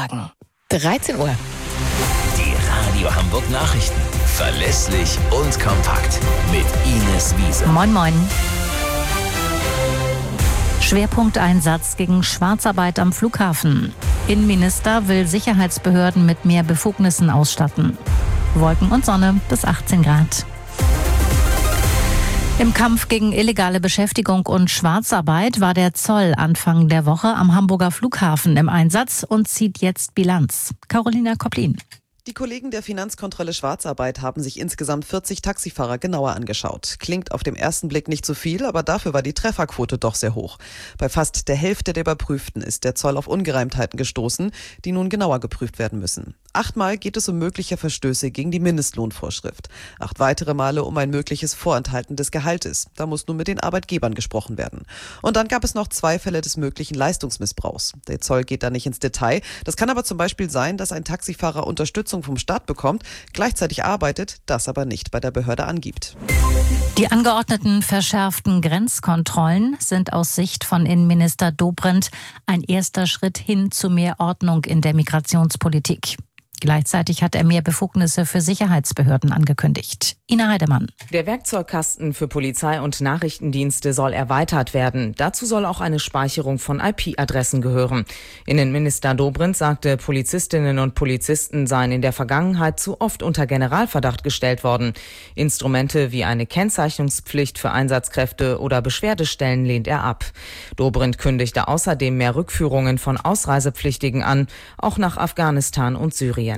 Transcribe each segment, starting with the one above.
Morgen. 13 Uhr. Die Radio Hamburg Nachrichten. Verlässlich und kompakt. Mit Ines Wiese. Moin, moin. Schwerpunkteinsatz gegen Schwarzarbeit am Flughafen. Innenminister will Sicherheitsbehörden mit mehr Befugnissen ausstatten. Wolken und Sonne bis 18 Grad. Im Kampf gegen illegale Beschäftigung und Schwarzarbeit war der Zoll Anfang der Woche am Hamburger Flughafen im Einsatz und zieht jetzt Bilanz. Carolina Kopplin. Die Kollegen der Finanzkontrolle Schwarzarbeit haben sich insgesamt 40 Taxifahrer genauer angeschaut. Klingt auf den ersten Blick nicht so viel, aber dafür war die Trefferquote doch sehr hoch. Bei fast der Hälfte der Überprüften ist der Zoll auf Ungereimtheiten gestoßen, die nun genauer geprüft werden müssen. 8-mal geht es um mögliche Verstöße gegen die Mindestlohnvorschrift. 8 weitere Male um ein mögliches Vorenthalten des Gehaltes. Da muss nun mit den Arbeitgebern gesprochen werden. Und dann gab es noch 2 Fälle des möglichen Leistungsmissbrauchs. Der Zoll geht da nicht ins Detail. Das kann aber zum Beispiel sein, dass ein Taxifahrer Unterstützung vom Staat bekommt, gleichzeitig arbeitet, das aber nicht bei der Behörde angibt. Die angeordneten verschärften Grenzkontrollen sind aus Sicht von Innenminister Dobrindt ein erster Schritt hin zu mehr Ordnung in der Migrationspolitik. Gleichzeitig hat er mehr Befugnisse für Sicherheitsbehörden angekündigt. Ina Heidemann. Der Werkzeugkasten für Polizei und Nachrichtendienste soll erweitert werden. Dazu soll auch eine Speicherung von IP-Adressen gehören. Innenminister Dobrindt sagte, Polizistinnen und Polizisten seien in der Vergangenheit zu oft unter Generalverdacht gestellt worden. Instrumente wie eine Kennzeichnungspflicht für Einsatzkräfte oder Beschwerdestellen lehnt er ab. Dobrindt kündigte außerdem mehr Rückführungen von Ausreisepflichtigen an, auch nach Afghanistan und Syrien.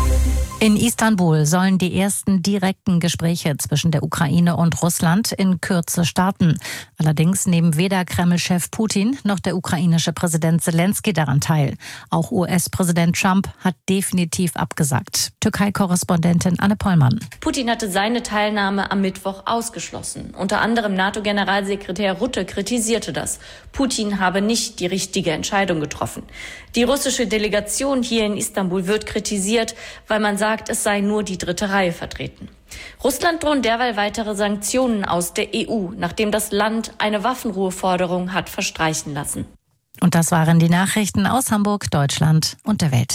In Istanbul sollen die ersten direkten Gespräche zwischen der Ukraine und Russland in Kürze starten. Allerdings nehmen weder Kreml-Chef Putin noch der ukrainische Präsident Zelensky daran teil. Auch US-Präsident Trump hat definitiv abgesagt. Türkei-Korrespondentin Anne Pollmann. Putin hatte seine Teilnahme am Mittwoch ausgeschlossen. Unter anderem NATO-Generalsekretär Rutte kritisierte das. Putin habe nicht die richtige Entscheidung getroffen. Die russische Delegation hier in Istanbul wird kritisiert, weil man sagt, es sei nur die dritte Reihe vertreten. Russland drohen derweil weitere Sanktionen aus der EU, nachdem das Land eine Waffenruheforderung hat verstreichen lassen. Und das waren die Nachrichten aus Hamburg, Deutschland und der Welt.